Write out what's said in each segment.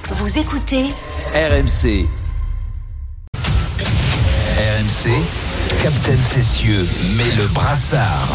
Vous écoutez RMC. RMC, Captain Cessieux met le brassard.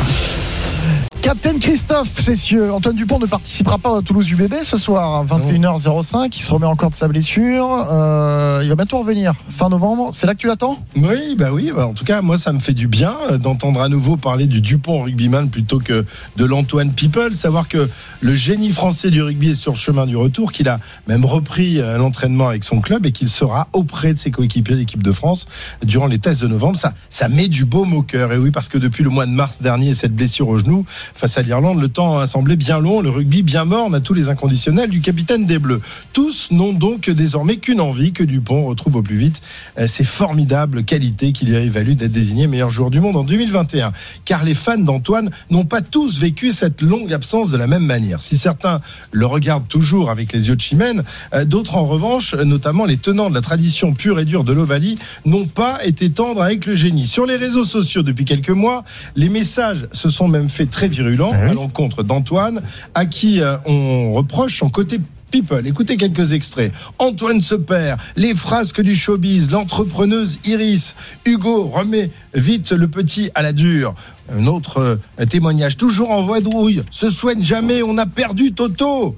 Captain Christophe Cessieux, Antoine Dupont ne participera pas à Toulouse UBB ce soir, 21h05. Il se remet encore de sa blessure. Il va bientôt revenir, fin novembre. C'est là que tu l'attends ? Oui. En tout cas, moi, ça me fait du bien d'entendre à nouveau parler du Dupont rugbyman plutôt que de l'Antoine People. Savoir que le génie français du rugby est sur le chemin du retour, qu'il a même repris l'entraînement avec son club et qu'il sera auprès de ses coéquipiers de l'équipe de France durant les tests de novembre. Ça met du baume au cœur. Et oui, parce que depuis le mois de mars dernier, cette blessure au genou face à l'Irlande, le temps a semblé bien long, le rugby bien mort, on a tous les inconditionnels du capitaine des Bleus. Tous n'ont donc désormais qu'une envie, que Dupont retrouve au plus vite ces formidables qualités qui lui avaient valu d'être désigné meilleur joueur du monde en 2021. Car les fans d'Antoine n'ont pas tous vécu cette longue absence de la même manière. Si certains le regardent toujours avec les yeux de Chimène, d'autres en revanche, notamment les tenants de la tradition pure et dure de l'Ovalie, n'ont pas été tendres avec le génie. Sur les réseaux sociaux depuis quelques mois, les messages se sont même fait très virulents à l'encontre d'Antoine, à qui on reproche son côté people. Écoutez quelques extraits. Antoine se perd, les frasques du showbiz, l'entrepreneuse Iris, Hugo remet vite le petit à la dure. Un autre témoignage, toujours en voie de rouille. Se soigne jamais, on a perdu Toto.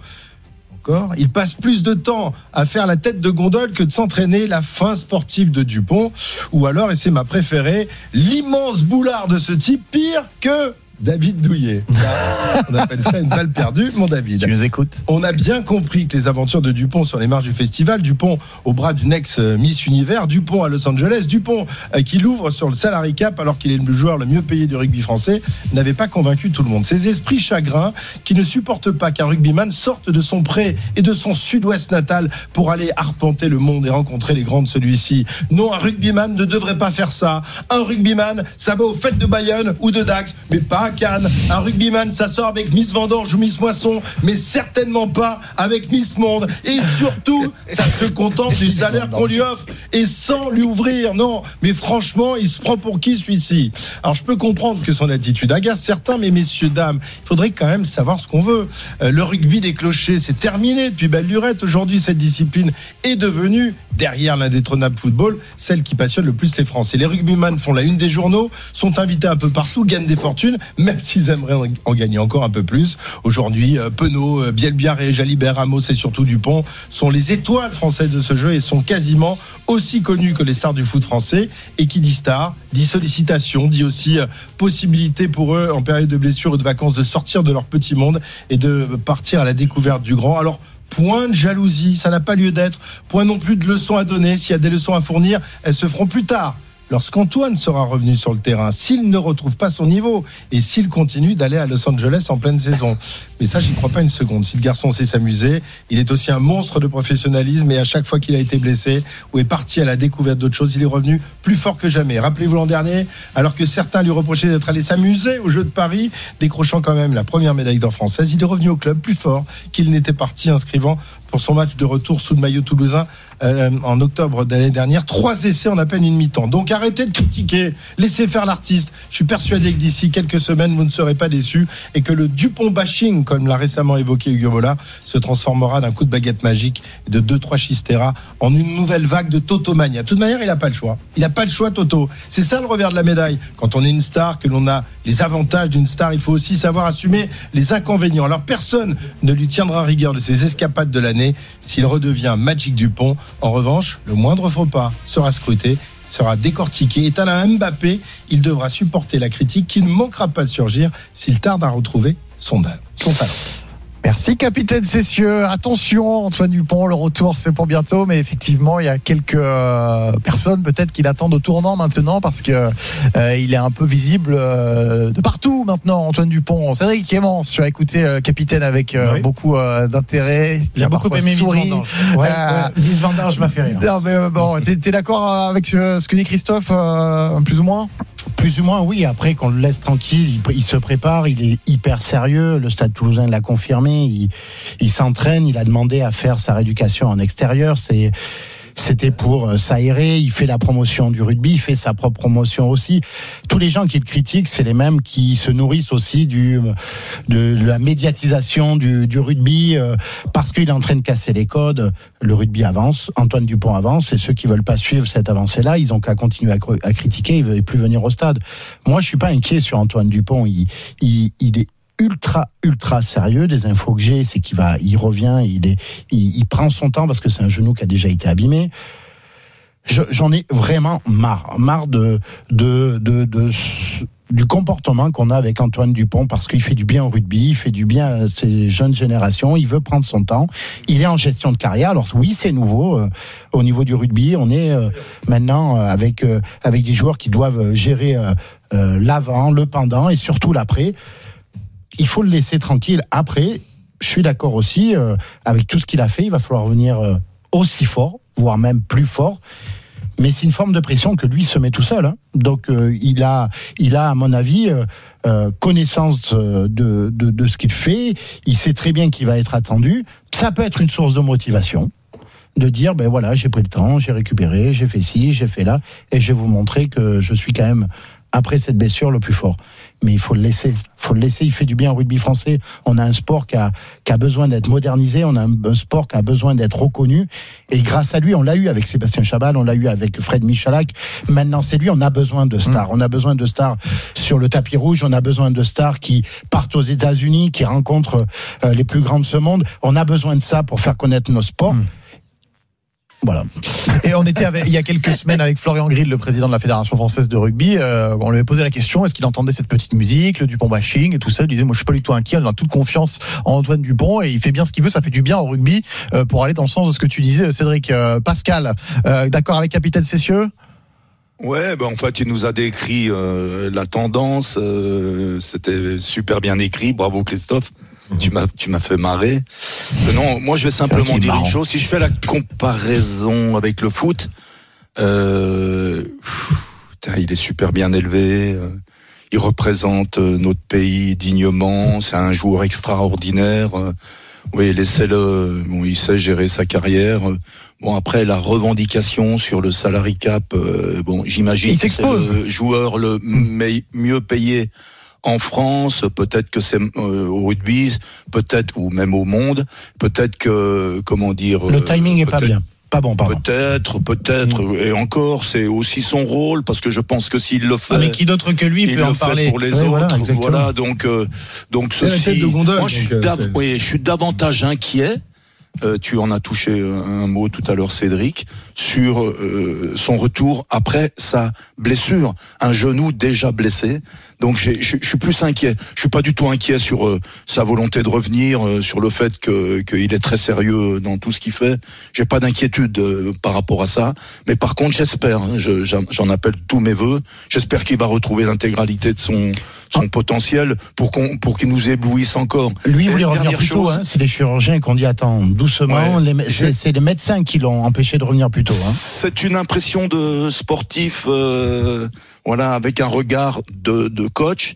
Il passe plus de temps à faire la tête de gondole que de s'entraîner, la fin sportive de Dupont. Ou alors, et c'est ma préférée, l'immense boulard de ce type, pire que David Douillet. On appelle ça une balle perdue, mon David. Si tu nous écoutes. On a bien compris que les aventures de Dupont sur les marches du festival, Dupont au bras d'une ex-Miss Univers, Dupont à Los Angeles, Dupont qui l'ouvre sur le salary cap alors qu'il est le joueur le mieux payé du rugby français, n'avait pas convaincu tout le monde. Ces esprits chagrins qui ne supportent pas qu'un rugbyman sorte de son pré et de son sud-ouest natal pour aller arpenter le monde et rencontrer les grands de celui-ci. Non, un rugbyman ne devrait pas faire ça. Un rugbyman, ça va aux fêtes de Bayonne ou de Dax, mais pas à Cannes. Un rugbyman, ça sort avec Miss Vendange ou Miss Moisson, mais certainement pas avec Miss Monde. Et surtout, ça se contente du salaire qu'on lui offre et sans lui ouvrir. Non, mais franchement, il se prend pour qui celui-ci ? Alors, je peux comprendre que son attitude agace certains, mais messieurs, dames, il faudrait quand même savoir ce qu'on veut. Le rugby des clochers, c'est terminé depuis belle lurette. Aujourd'hui, cette discipline est devenue, derrière l'indétrônable football, celle qui passionne le plus les Français. Les rugbyman font la une des journaux, sont invités un peu partout, gagnent des fortunes, même s'ils aimeraient en gagner encore un peu plus. Aujourd'hui, Penaud, Bielbiarré, Jalibert, Ramos et surtout Dupont sont les étoiles françaises de ce jeu et sont quasiment aussi connus que les stars du foot français. Et qui dit star, dit sollicitation, dit aussi possibilité pour eux, en période de blessure ou de vacances, de sortir de leur petit monde et de partir à la découverte du grand. Alors, point de jalousie, ça n'a pas lieu d'être. Point non plus de leçons à donner. S'il y a des leçons à fournir, elles se feront plus tard. Lorsqu'Antoine sera revenu sur le terrain, s'il ne retrouve pas son niveau et s'il continue d'aller à Los Angeles en pleine saison. Mais ça, j'y crois pas une seconde. Si le garçon sait s'amuser, il est aussi un monstre de professionnalisme et à chaque fois qu'il a été blessé ou est parti à la découverte d'autres choses, il est revenu plus fort que jamais. Rappelez-vous l'an dernier, alors que certains lui reprochaient d'être allé s'amuser aux Jeux de Paris, décrochant quand même la première médaille d'or française, il est revenu au club plus fort qu'il n'était parti, inscrivant pour son match de retour sous le maillot toulousain en octobre de l'année dernière 3 essais en à peine une mi-temps. Donc arrêtez de critiquer, laissez faire l'artiste. Je suis persuadé que d'ici quelques semaines vous ne serez pas déçus et que le Dupont bashing, comme l'a récemment évoqué Hugo Mola, se transformera d'un coup de baguette magique et de 2-3 Chistera en une nouvelle vague de Totomania. De toute manière, il n'a pas le choix. Il n'a pas le choix, Toto. C'est ça le revers de la médaille. Quand on est une star, que l'on a les avantages d'une star, il faut aussi savoir assumer les inconvénients. Alors personne ne lui tiendra rigueur de ses escapades de l'année s'il redevient Magic Dupont. En revanche, le moindre faux pas sera scruté, sera décortiqué. Et à Mbappé, il devra supporter la critique qui ne manquera pas de surgir s'il tarde à retrouver son talent. Merci capitaine Cessieux. Attention Antoine Dupont, le retour c'est pour bientôt, mais effectivement il y a quelques personnes peut-être qui l'attendent au tournant maintenant parce que il est un peu visible de partout maintenant. Antoine Dupont, Cédric Clément, tu as écouté capitaine avec beaucoup d'intérêt. J'ai beaucoup aimé Miss Vendange. Miss Vendange m'a fait rire. Non mais bon, t'es d'accord avec ce que dit Christophe, plus ou moins? Plus ou moins, oui. Après, qu'on le laisse tranquille, il se prépare, il est hyper sérieux. Le Stade Toulousain l'a confirmé. Il s'entraîne, il a demandé à faire sa rééducation en extérieur. c'était pour s'aérer. Il fait la promotion du rugby, il fait sa propre promotion aussi. Tous les gens qui le critiquent, c'est les mêmes qui se nourrissent aussi de la médiatisation du rugby, parce qu'il est en train de casser les codes. Le rugby avance, Antoine Dupont avance, et ceux qui veulent pas suivre cette avancée-là, ils ont qu'à continuer à critiquer, ils veulent plus venir au stade. Moi, je suis pas inquiet sur Antoine Dupont. Il est ultra sérieux. Des infos que j'ai, c'est il revient, il prend son temps parce que c'est un genou qui a déjà été abîmé. J'en ai vraiment marre du comportement qu'on a avec Antoine Dupont, parce qu'il fait du bien au rugby, il fait du bien à ces jeunes générations, il veut prendre son temps, il est en gestion de carrière. Alors oui, c'est nouveau au niveau du rugby, on est maintenant avec des joueurs qui doivent gérer l'avant, le pendant et surtout l'après. Il faut le laisser tranquille. Après, je suis d'accord aussi avec tout ce qu'il a fait, il va falloir venir aussi fort, voire même plus fort. Mais c'est une forme de pression que lui se met tout seul. Hein. Donc il a à mon avis connaissance de ce qu'il fait. Il sait très bien qu'il va être attendu. Ça peut être une source de motivation, de dire ben voilà, j'ai pris le temps, j'ai récupéré, j'ai fait ci, j'ai fait là, et je vais vous montrer que je suis quand même, après cette blessure, le plus fort. Mais il faut le laisser. Il fait du bien au rugby français. On a un sport qui a besoin d'être modernisé. On a un sport qui a besoin d'être reconnu. Et grâce à lui, on l'a eu avec Sébastien Chabal, on l'a eu avec Fred Michalak. Maintenant, c'est lui. On a besoin de stars. On a besoin de stars sur le tapis rouge. On a besoin de stars qui partent aux États-Unis, qui rencontrent les plus grands de ce monde. On a besoin de ça pour faire connaître nos sports. Voilà. Et on était il y a quelques semaines avec Florian Grill, le président de la Fédération française de rugby. On lui avait posé la question, est-ce qu'il entendait cette petite musique, le Dupont bashing et tout ça. Il disait, moi je suis pas du tout inquiet, on a toute confiance en Antoine Dupont et il fait bien ce qu'il veut, ça fait du bien au rugby, pour aller dans le sens de ce que tu disais, Cédric. Pascal, d'accord avec Capitaine Cessieux? Ouais, en fait, il nous a décrit la tendance. C'était super bien écrit. Bravo Christophe. Tu m'as fait marrer. Non, moi je vais simplement dire une chose. Si je fais la comparaison avec le foot, il est super bien élevé. Il représente notre pays dignement. C'est un joueur extraordinaire. Oui, laissez-le. Bon, il sait gérer sa carrière. Bon, après la revendication sur le salary cap, j'imagine que c'est le joueur le mieux payé en France. Peut-être que c'est au rugby, peut-être, ou même au monde. Peut-être que, le timing est pas bien. Pas bon, pardon. Peut-être, et encore, c'est aussi son rôle, parce que je pense que s'il le fait. Mais qui d'autre que lui peut en parler? Pour les autres, voilà, donc ceci. Moi, je suis davantage inquiet. Tu en as touché un mot tout à l'heure, Cédric, sur son retour après sa blessure, un genou déjà blessé. Donc je suis plus inquiet. Je suis pas du tout inquiet sur sa volonté de revenir, sur le fait qu'il est très sérieux dans tout ce qu'il fait. J'ai pas d'inquiétude par rapport à ça. Mais par contre, j'espère, j'en appelle tous mes vœux. J'espère qu'il va retrouver l'intégralité de son potentiel pour qu'il nous éblouisse encore. Lui, il voulait revenir plus tôt. C'est les chirurgiens qui ont dit attends, doucement. Ouais, c'est les médecins qui l'ont empêché de revenir plus tôt. C'est une impression de sportif, avec un regard de coach.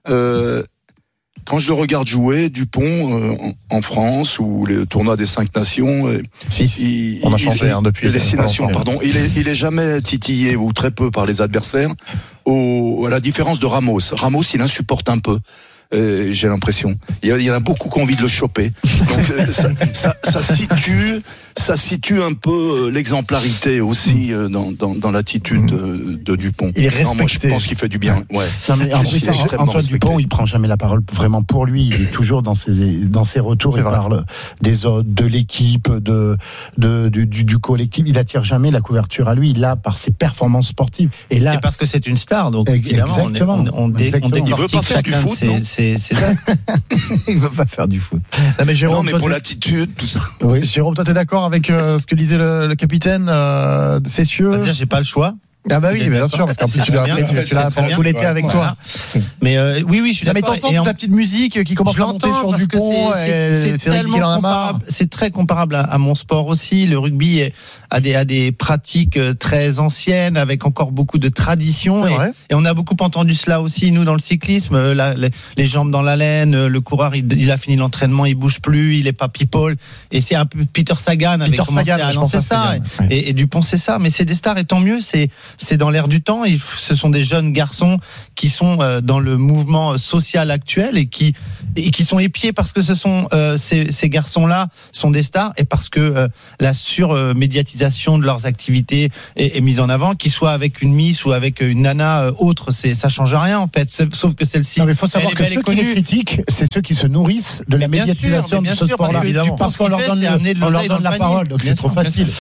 Quand je le regarde jouer, Dupont, en France, ou les tournois des 5 Nations, on a changé depuis les 6 Nations, pardon, il est jamais titillé, ou très peu, par les adversaires, à la différence de Ramos. Ramos, il insupporte un peu. J'ai l'impression. Il y en a beaucoup qui ont envie de le choper. Donc ça situe un peu l'exemplarité aussi dans l'attitude de Dupont. Il est respecté. Moi, je pense qu'il fait du bien. Ouais. Non, mais Antoine Dupont, il prend jamais la parole vraiment pour lui. Il est toujours dans ses retours. Il parle des autres, de l'équipe, du collectif. Il attire jamais la couverture à lui. Il l'a par ses performances sportives. Et parce que c'est une star, donc évidemment, on décortique chacun de c'est ça. Il veut pas faire du foot. Non, mais Jérôme, mais pour l'attitude, tout ça. Oui. Jérôme, toi, t'es d'accord avec ce que disait le capitaine Cessieux? Dire, j'ai pas le choix. Ah bah oui, bien sûr, parce qu'en plus tu l'as pendant tout l'été avec toi. Mais oui, je suis d'accord. Mais t'entends ta petite musique qui commence à monter sur Dupont. C'est très comparable à mon sport aussi. Le rugby a des pratiques très anciennes, avec encore beaucoup de traditions. Et on a beaucoup entendu cela aussi, nous, dans le cyclisme. Les jambes dans la laine, le coureur, il a fini l'entraînement, il bouge plus, il est pas people. Et c'est un peu Peter Sagan avait commencé à lancer ça. Et Dupont, c'est ça. Mais c'est des stars, et tant mieux, c'est dans l'air du temps. Ce sont des jeunes garçons qui sont dans le mouvement social actuel et qui sont épiés parce que ce sont ces garçons-là sont des stars, et parce que la surmédiatisation de leurs activités est mise en avant, qu'ils soient avec une Miss ou avec une nana autre, ça change rien en fait, sauf que celle-ci. Il faut savoir que ceux qui les critiquent, c'est ceux qui se nourrissent de la médiatisation de ce sport-là, parce qu'on leur donne la parole, donc c'est trop facile.